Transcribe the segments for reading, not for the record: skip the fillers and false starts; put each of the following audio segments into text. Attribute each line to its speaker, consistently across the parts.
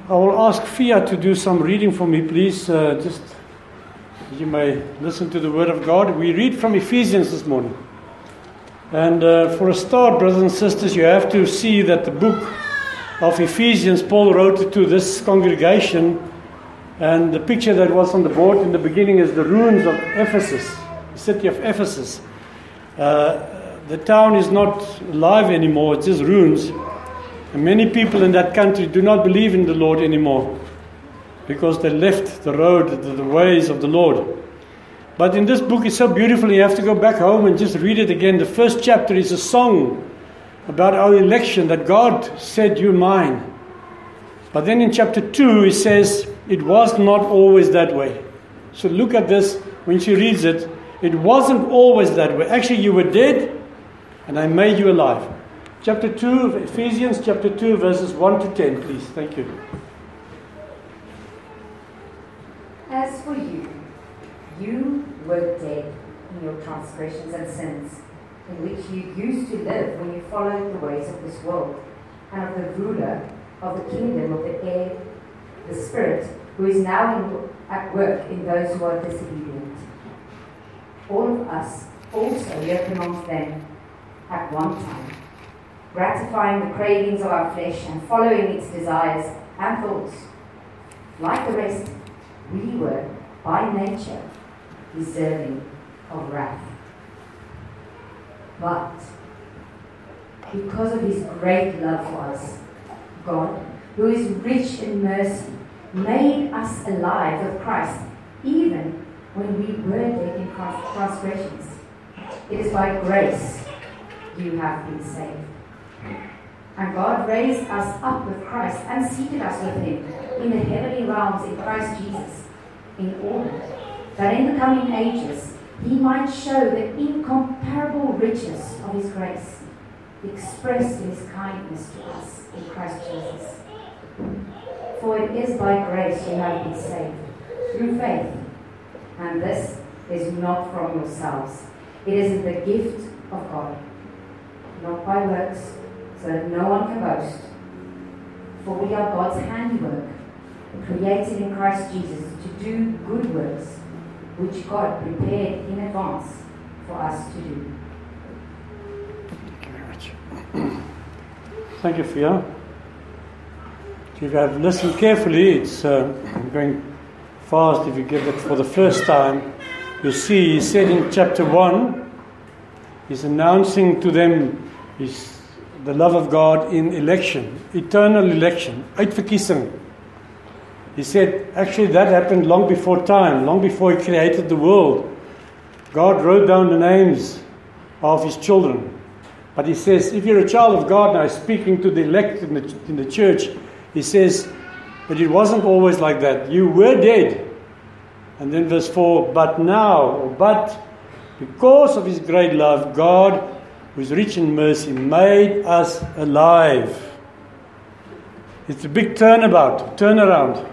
Speaker 1: I will ask Fia to do some reading for me, please. Just you may listen to the Word of God. We read from Ephesians this morning. And for a start, brothers and sisters, you have to see that the book of Ephesians, Paul wrote it to this congregation. And the picture that was on the board in the beginning is the ruins of Ephesus, the city of Ephesus. The town is not alive anymore, it's just ruins. And many people in that country do not believe in the Lord anymore because they left the road, the ways of the Lord. But in this book, it's so beautiful, you have to go back home and just read it again. The first chapter is a song about our election, that God said, "You're mine." But then in chapter 2, he says, it was not always that way. So look at this when she reads it. It wasn't always that way. Actually, you were dead, and I made you alive. Chapter 2 of Ephesians, chapter 2, verses 1 to 10, please. Thank you.
Speaker 2: As for you, you were dead in your transgressions and sins, in which you used to live when you followed the ways of this world, and of the ruler of the kingdom of the air, the Spirit, who is now at work in those who are disobedient. All of us also lived amongst them at one time, gratifying the cravings of our flesh and following its desires and thoughts. Like the rest, we were, by nature, deserving of wrath. But because of his great love for us, God, who is rich in mercy, made us alive with Christ, even when we were dead in transgressions. It is by grace you have been saved. And God raised us up with Christ and seated us with him in the heavenly realms in Christ Jesus, in order that in the coming ages he might show the incomparable riches of his grace, expressed in his kindness to us in Christ Jesus. For it is by grace you have been saved, through faith, and this is not from yourselves. It is the gift of God, not by works, so that no one can boast. For we are God's handiwork, created in Christ Jesus to do good works, which God prepared in advance for us to do.
Speaker 1: Thank you very much. Thank you, Fia. If you have listened carefully, it's going fast. If you give it for the first time, you see he said in chapter 1, he's announcing to them the love of God in election, eternal election, uitverkiesing. He said, actually that happened long before time, long before he created the world. God wrote down the names of his children. But he says, if you're a child of God, now speaking to the elect in the church, he says, but it wasn't always like that. You were dead. And then verse 4, but now, but because of his great love, God, who is rich in mercy, made us alive. It's a big turnaround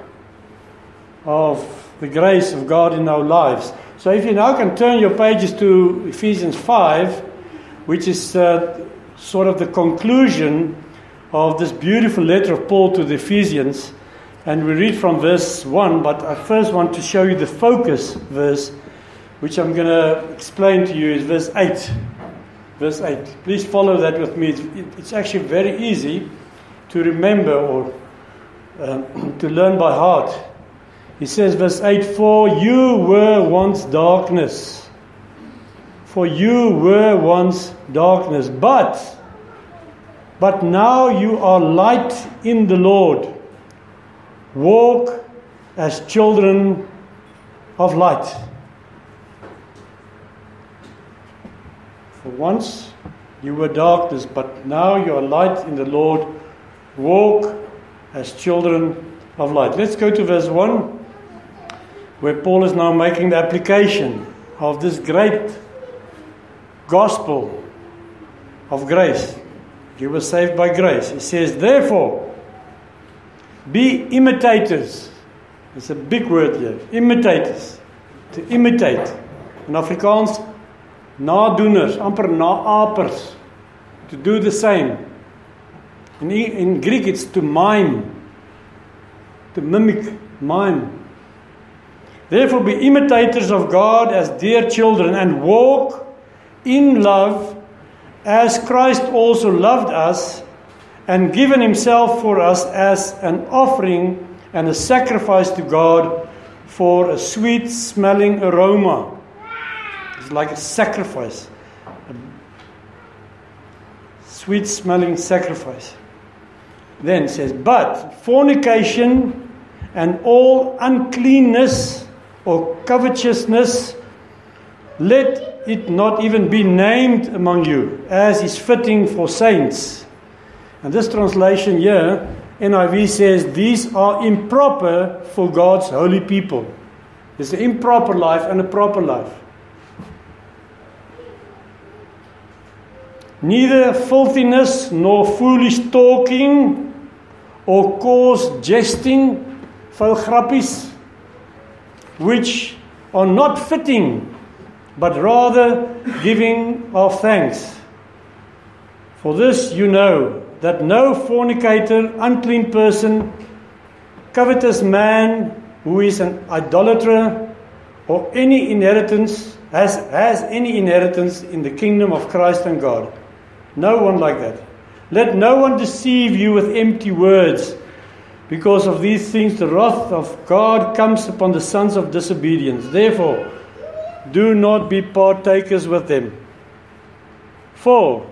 Speaker 1: of the grace of God in our lives. So if you now can turn your pages to Ephesians 5, which is sort of the conclusion of this beautiful letter of Paul to the Ephesians. And we read from verse 1, but I first want to show you the focus verse, which I'm going to explain to you, is verse 8. Verse 8. Please follow that with me. It's actually very easy to remember or to learn by heart. He says, verse 8, for you were once darkness. For you were once darkness, but now you are light in the Lord. Walk as children of light. For once you were darkness, but now you are light in the Lord. Walk as children of light. Let's go to verse 1, where Paul is now making the application of this great gospel of grace. You were saved by grace. He says, therefore, be imitators. It's a big word here. Imitators. To imitate. In Afrikaans, nadoeners, amper naapers. To do the same. In Greek, it's to mime. to mimic, mime. Therefore be imitators of God as dear children, and walk in love as Christ also loved us and given himself for us as an offering and a sacrifice to God for a sweet-smelling aroma. It's like a sacrifice. A sweet-smelling sacrifice. Then it says, but fornication and all uncleanness or covetousness, let it not even be named among you, as is fitting for saints. And this translation here, NIV says, these are improper for God's holy people. There's an improper life and a proper life. Neither filthiness nor foolish talking or coarse jesting, vuil grappies, which are not fitting, but rather giving of thanks. For this you know, that no fornicator, unclean person, covetous man who is an idolater, or any inheritance, has any inheritance in the kingdom of Christ and God. No one like that. Let no one deceive you with empty words. Because of these things the wrath of God comes upon the sons of disobedience. Therefore, do not be partakers with them. For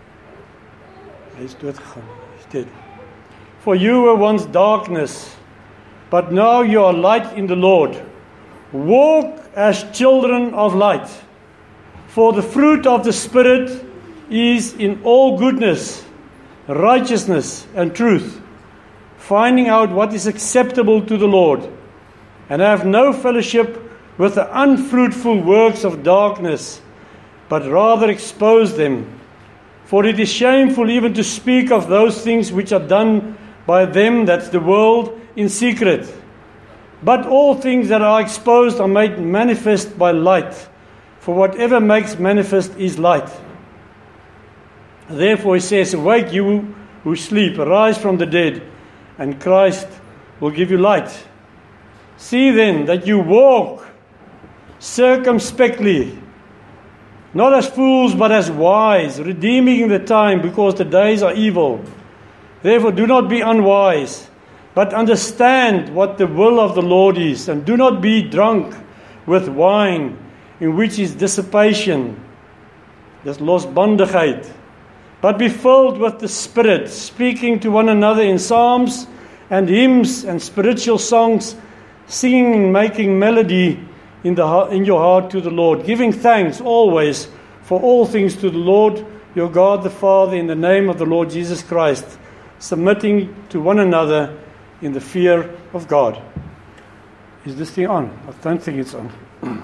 Speaker 1: you were once darkness, but now you are light in the Lord. Walk as children of light. For the fruit of the Spirit is in all goodness, righteousness, and truth, finding out what is acceptable to the Lord, and have no fellowship with the unfruitful works of darkness, but rather expose them. For it is shameful even to speak of those things which are done by them, that's the world, in secret. But all things that are exposed are made manifest by light, for whatever makes manifest is light. Therefore he says, awake you who sleep, arise from the dead, and Christ will give you light. See then that you walk circumspectly, not as fools, but as wise, redeeming the time, because the days are evil. Therefore do not be unwise, but understand what the will of the Lord is, and do not be drunk with wine, in which is dissipation, dis losbandigheid, but be filled with the Spirit, speaking to one another in psalms and hymns and spiritual songs, singing and making melody in your heart to the Lord, giving thanks always for all things to the Lord your God the Father, in the name of the Lord Jesus Christ, submitting to one another in the fear of God. Is this thing on? I don't think it's on.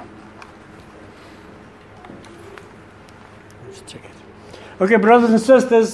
Speaker 1: Let's check it. Okay, brothers and sisters,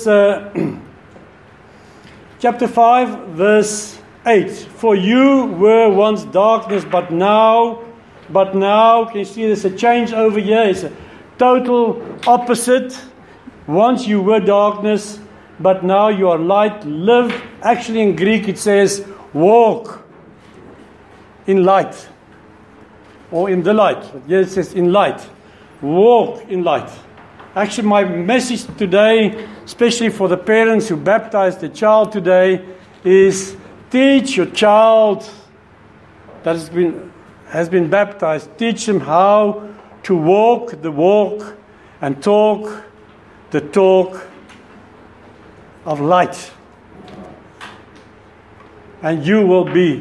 Speaker 1: chapter 5, verse 8. For you were once darkness, but now, can you see there's a change over here? It's a total opposite. Once you were darkness, but now you are light. Live. Actually in Greek it says walk in light, or in the light. But here it says in light. Walk in light. Actually, my message today, especially for the parents who baptized the child today, is teach your child that has been baptized, teach them how to walk the walk and talk the talk of light. And your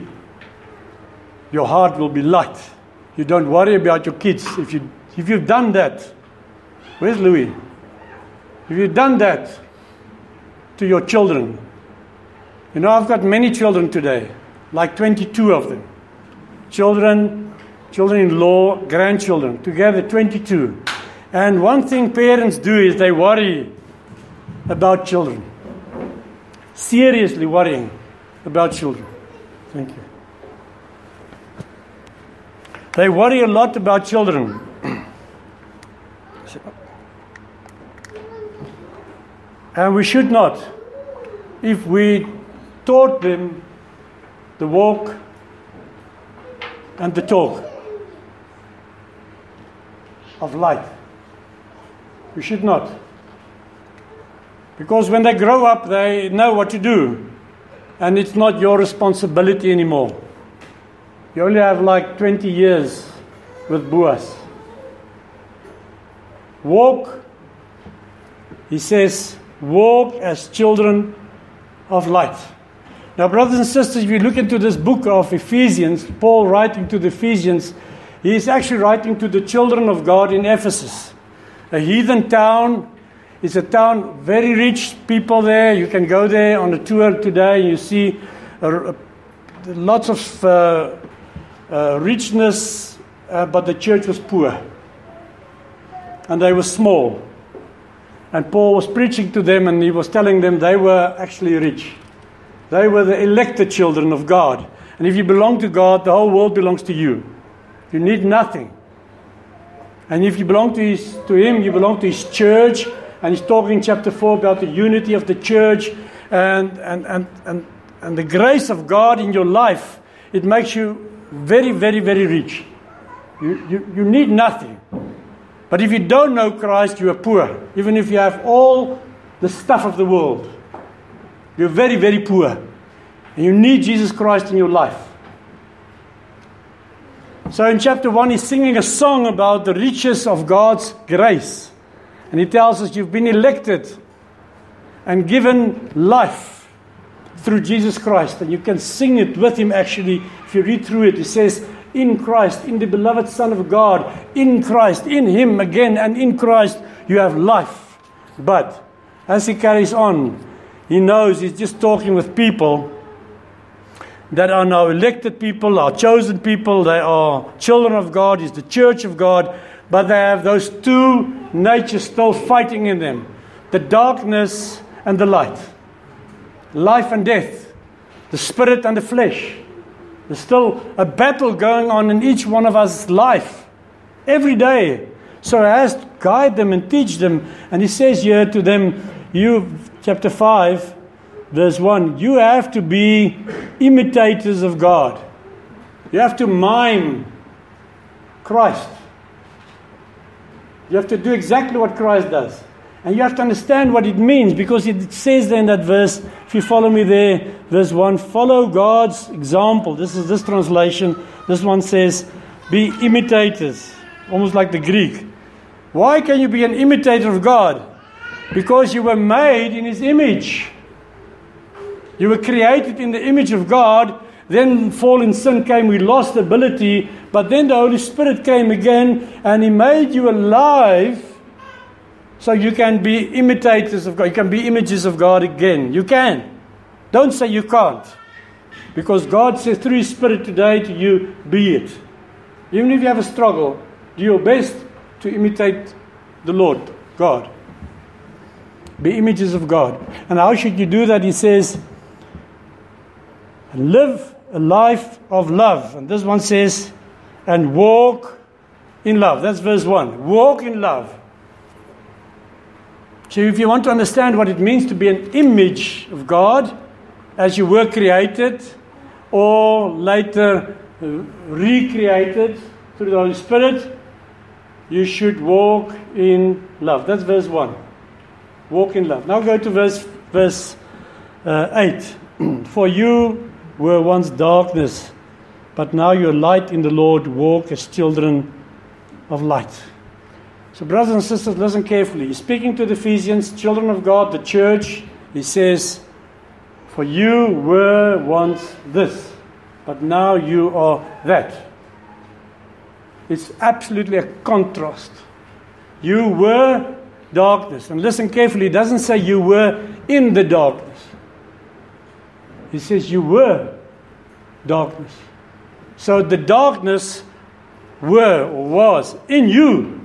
Speaker 1: heart will be light. You don't worry about your kids. If you've done that, where's Louis? If you've done that to your children, you know, I've got many children today, like 22 of them. Children-in-law, grandchildren, together 22. And one thing parents do is they worry about children. Seriously worrying about children. Thank you. They worry a lot about children. And we should not. If we taught them the walk, and the talk of light. You should not. Because when they grow up, they know what to do. And it's not your responsibility anymore. You only have like 20 years with Boaz. Walk, he says, walk as children of light. Now, brothers and sisters, if you look into this book of Ephesians, Paul writing to the Ephesians, he is actually writing to the children of God in Ephesus, a heathen town. It's a town, very rich people there. You can go there on a tour today. You see lots of richness, but the church was poor. And they were small. And Paul was preaching to them, and he was telling them they were actually rich. They were the elected children of God. And if you belong to God, the whole world belongs to you. You need nothing. And if you belong to Him, you belong to His church. And he's talking in chapter 4 about the unity of the church and the grace of God in your life. It makes you very, very, very rich. You need nothing. But if you don't know Christ, you are poor. Even if you have all the stuff of the world, you're very, very poor. And you need Jesus Christ in your life. So in chapter 1, he's singing a song about the riches of God's grace. And he tells us you've been elected and given life through Jesus Christ. And you can sing it with him actually. If you read through it, it says, in Christ, in the beloved Son of God, in Christ, in him again, and in Christ you have life. But as he carries on, he knows he's just talking with people that are now elected people, are chosen people, they are children of God, is the church of God, but they have those two natures still fighting in them, the darkness and the light, life and death, the spirit and the flesh. There's still a battle going on in each one of us' life, every day. So he has to guide them and teach them, and he says here to them, you, chapter 5, verse 1, you have to be imitators of God. You have to mime Christ. You have to do exactly what Christ does. And you have to understand what it means, because it says there in that verse, if you follow me there, verse 1, follow God's example. This is this translation. This one says, be imitators. Almost like the Greek. Why can you be an imitator of God? Because you were made in His image. You were created in the image of God. Then fall in sin came, we lost the ability. But then the Holy Spirit came again, and He made you alive, so you can be imitators of God. You can be images of God again. You can. Don't say you can't. Because God says through His Spirit today to you, be it. Even if you have a struggle, do your best to imitate the Lord, God. Be images of God. And how should you do that? He says, live a life of love. And this one says, and walk in love. That's verse 1. Walk in love. So if you want to understand what it means to be an image of God, as you were created, or later recreated through the Holy Spirit, you should walk in love. That's verse 1. Walk in love. Now go to verse 8. For you were once darkness, but now you're light in the Lord. Walk as children of light. So brothers and sisters, listen carefully. He's speaking to the Ephesians, children of God, the church. He says, for you were once this, but now you are that. It's absolutely a contrast. You were darkness. And listen carefully, it doesn't say you were in the darkness. He says you were darkness. So the darkness were or was in you.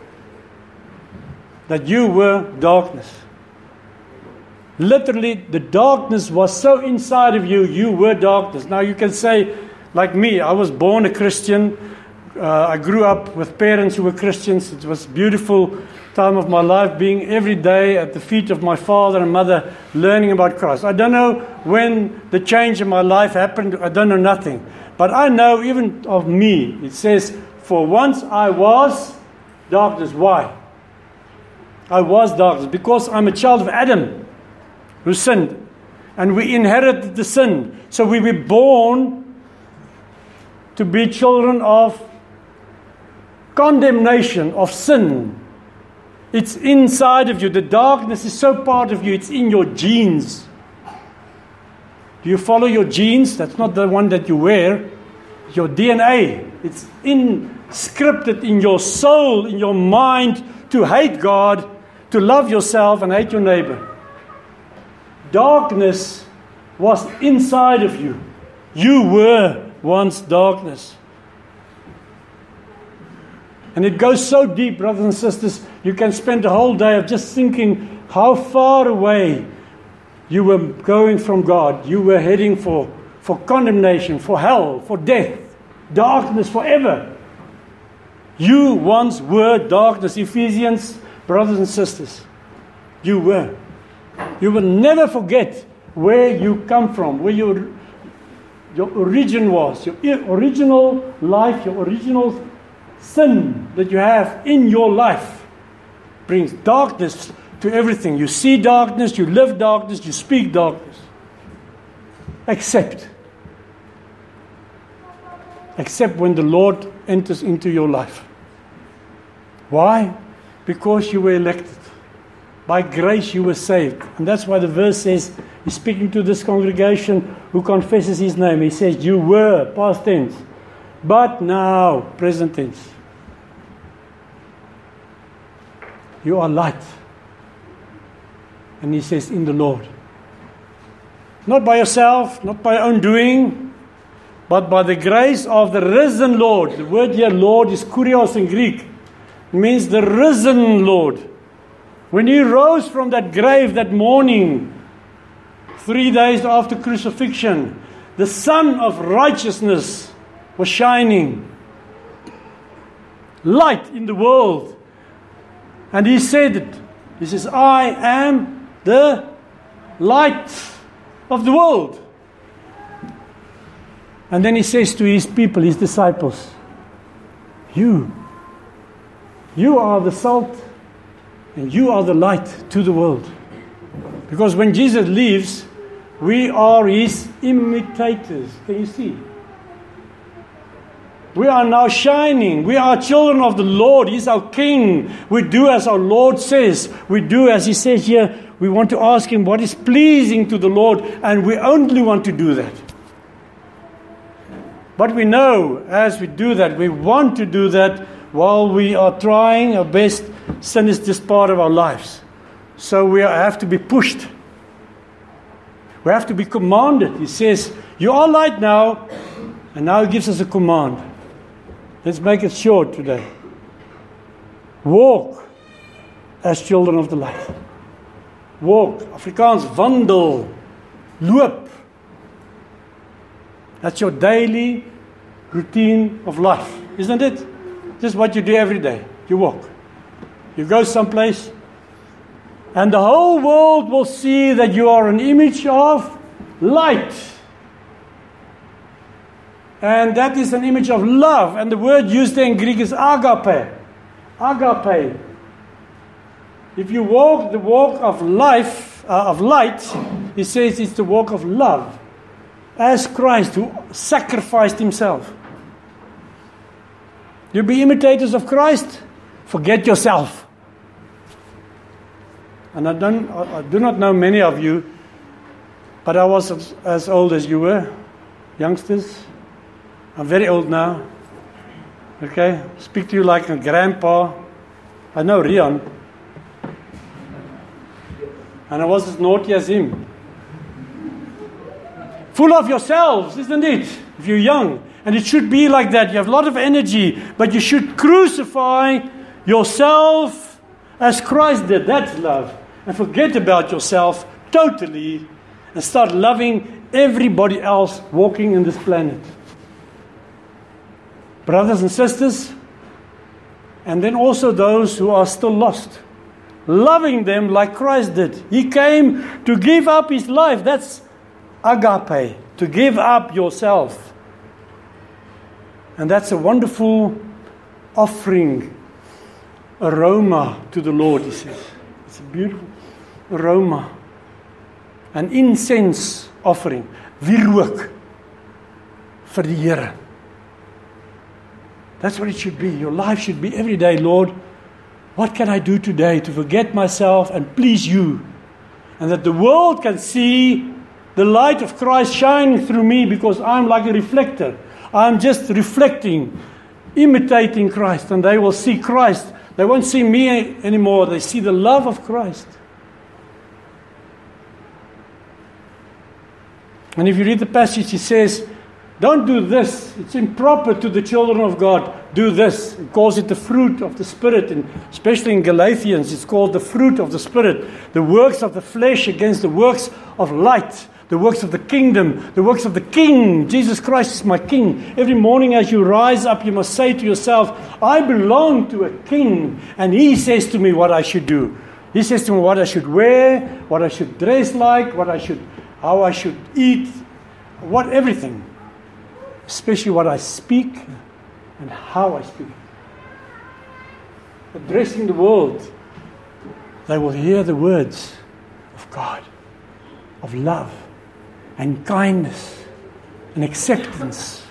Speaker 1: That you were darkness. Literally, the darkness was so inside of you, you were darkness. Now you can say, like me, I was born a Christian. I grew up with parents who were Christians. It was beautiful time of my life being every day at the feet of my father and mother, learning about Christ. I don't know when the change in my life happened. I don't know nothing. But I know even of me, it says, for once I was darkness. Why? I was darkness because I'm a child of Adam who sinned. And we inherited the sin. So we were born to be children of condemnation, of sin. It's inside of you. The darkness is so part of you. It's in your genes. Do you follow your genes? That's not the one that you wear. Your DNA. It's scripted in your soul, in your mind, to hate God, to love yourself and hate your neighbor. Darkness was inside of you. You were once darkness. And it goes so deep, brothers and sisters, you can spend a whole day of just thinking how far away you were going from God. You were heading for condemnation, for hell, for death, darkness forever. You once were darkness. Ephesians, brothers and sisters, you were. You will never forget where you come from, where your origin was, your original life, your original sin that you have in your life brings darkness to everything. You see darkness, you live darkness, you speak darkness. Except when the Lord enters into your life. Why? Because you were elected. By grace you were saved. And that's why the verse says, he's speaking to this congregation who confesses his name. He says, you were, past tense, but now, present tense. You are light. And he says, in the Lord. Not by yourself, not by your own doing, but by the grace of the risen Lord. The word here, Lord, is kurios in Greek. It means the risen Lord. When he rose from that grave that morning, 3 days after crucifixion, the sun of righteousness was shining. Light in the world. And he said it. He says, I am the light of the world. And then he says to his people, his disciples, you are the salt and you are the light to the world. Because when Jesus leaves, we are his imitators. Can you see? We are now shining. We are children of the Lord. He's our King. We do as our Lord says. We do as he says here. We want to ask him what is pleasing to the Lord, and we only want to do that. But we know as we do that, we want to do that while we are trying our best. Sin is just part of our lives. So we have to be pushed. We have to be commanded. He says, you are light now, and now he gives us a command. Let's make it short today. Walk as children of the light. Walk. Afrikaans, wandel. Loop. That's your daily routine of life, isn't it? Just what you do every day. You walk. You go someplace, and the whole world will see that you are an image of light. And that is an image of love. And the word used there in Greek is agape. Agape. If you walk the walk of life, of light, he says it's the walk of love. As Christ who sacrificed himself. You be imitators of Christ, forget yourself. And I do not know many of you, but I was as old as you were, youngsters. I'm very old now. Okay? Speak to you like a grandpa. I know Rian. And I was as naughty as him. Full of yourselves, isn't it? If you're young. And it should be like that. You have a lot of energy, but you should crucify yourself as Christ did. That's love. And forget about yourself totally and start loving everybody else walking in this planet. Brothers and sisters, And then also those who are still lost. Loving them like Christ did. He came to give up his life. That's agape, to give up yourself. And that's a wonderful offering, aroma to the Lord, he says. It's a beautiful aroma. An incense offering. Wierook vir die Here. That's what it should be. Your life should be every day, Lord, what can I do today to forget myself and please you? And that the world can see the light of Christ shining through me, because I'm like a reflector. I'm just reflecting, imitating Christ, and they will see Christ. They won't see me anymore. They see the love of Christ. And if you read the passage, he says, don't do this. It's improper to the children of God. Do this. He calls it the fruit of the Spirit. And especially in Galatians, it's called the fruit of the Spirit. The works of the flesh against the works of light. The works of the kingdom. The works of the King. Jesus Christ is my King. Every morning as you rise up, you must say to yourself, I belong to a King. And He says to me what I should do. He says to me what I should wear, what I should dress like, how I should eat, everything. Especially what I speak and how I speak. Addressing the world, they will hear the words of God, of love and kindness and acceptance.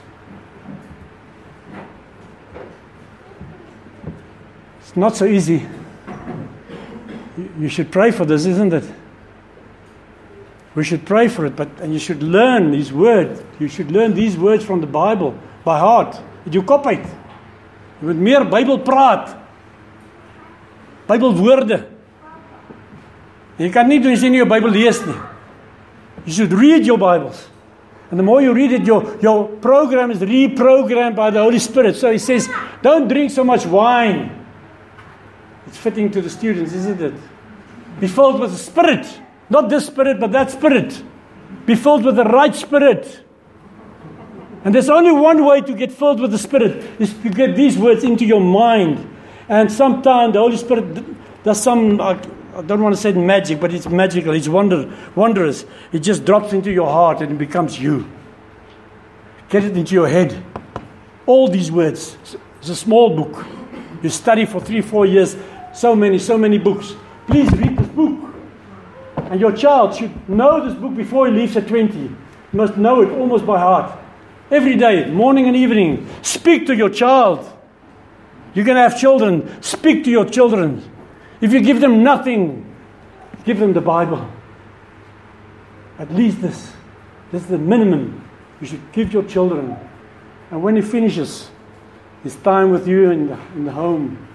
Speaker 1: It's not so easy. You should pray for this, isn't it? We should pray for it, and you should learn these words. You should learn these words from the Bible by heart. Met jou kop uit. Jy moet meer Bybel praat. Bybelwoorde. Jy kan nie doen as jy nie jou Bybel lees nie. You should read your Bibles. And the more you read it, your program is reprogrammed by the Holy Spirit. So he says, don't drink so much wine. It's fitting to the students, isn't it? Be filled with the Spirit. Not this Spirit, but that Spirit. Be filled with the right Spirit. And there's only one way to get filled with the Spirit, is to get these words into your mind. And sometimes the Holy Spirit does some, I don't want to say magic, but it's magical, it's wondrous. It just drops into your heart and it becomes you. Get it into your head. All these words. It's a small book. You study for 3-4 years, so many books. Please read this book. And your child should know this book before he leaves at 20. You must know it almost by heart. Every day, morning and evening. Speak to your child. You're going to have children. Speak to your children. If you give them nothing, give them the Bible. At least this. This is the minimum you should give your children. And when he finishes his time with you in the home,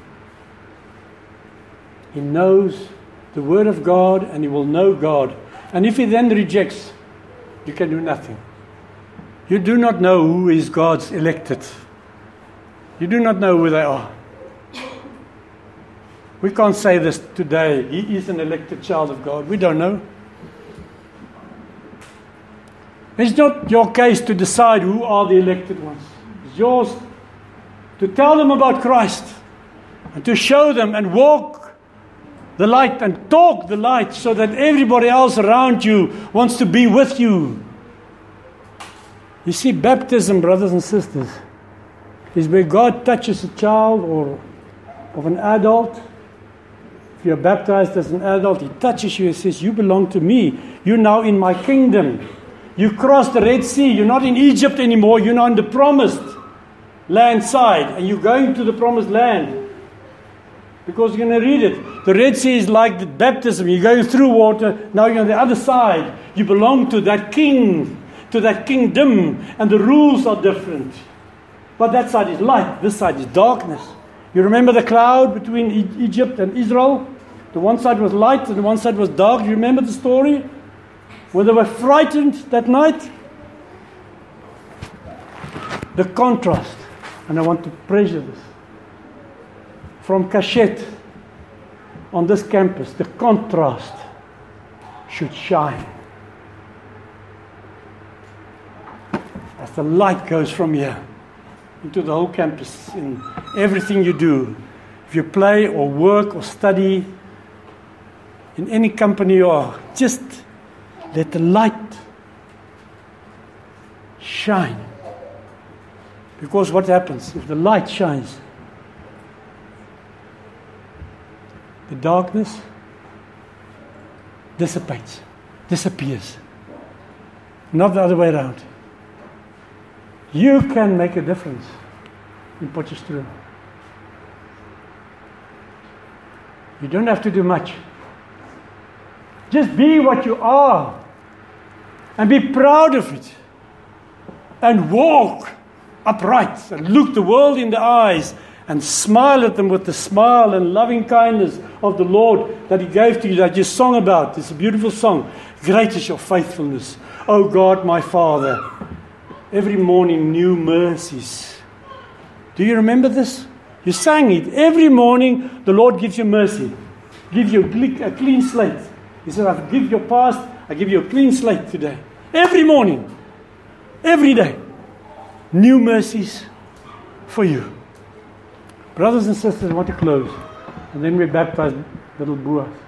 Speaker 1: he knows the Word of God, and he will know God. And if he then rejects, you can do nothing. You do not know who is God's elected. You do not know who they are. We can't say this today. He is an elected child of God. We don't know. It's not your case to decide who are the elected ones. It's yours to tell them about Christ and to show them and walk the light and talk the light so that everybody else around you wants to be with you. You see, baptism, brothers and sisters, is where God touches a child or of an adult. If you're baptized as an adult, He touches you and says, you belong to me. You're now in my kingdom. You crossed the Red Sea. You're not in Egypt anymore. You're now in the promised land side. And you're going to the promised land. Because you're going to read it. The Red Sea is like the baptism. You're going through water. Now you're on the other side. You belong to that king, to that kingdom. And the rules are different. But that side is light. This side is darkness. You remember the cloud between Egypt and Israel? The one side was light and the one side was dark. You remember the story? When they were frightened that night? The contrast. And I want to treasure this. From Cachet on this campus, the contrast should shine. As the light goes from here into the whole campus, in everything you do, if you play or work or study in any company you are, just let the light shine. Because what happens if the light shines? The darkness dissipates, disappears. Not the other way around. You can make a difference in Potchefstroom. You don't have to do much. Just be what you are and be proud of it and walk upright and look the world in the eyes and smile at them with the smile and loving kindness of the Lord that He gave to you, that you sung about. It's a beautiful song. Great is your faithfulness, O God, my Father. Every morning, new mercies. Do you remember this? You sang it. Every morning, the Lord gives you mercy. Gives you a clean slate. He said, I forgive your past. I give you a clean slate today. Every morning. Every day. New mercies for you. Brothers and sisters, I want to close. And then we baptize little Boaz.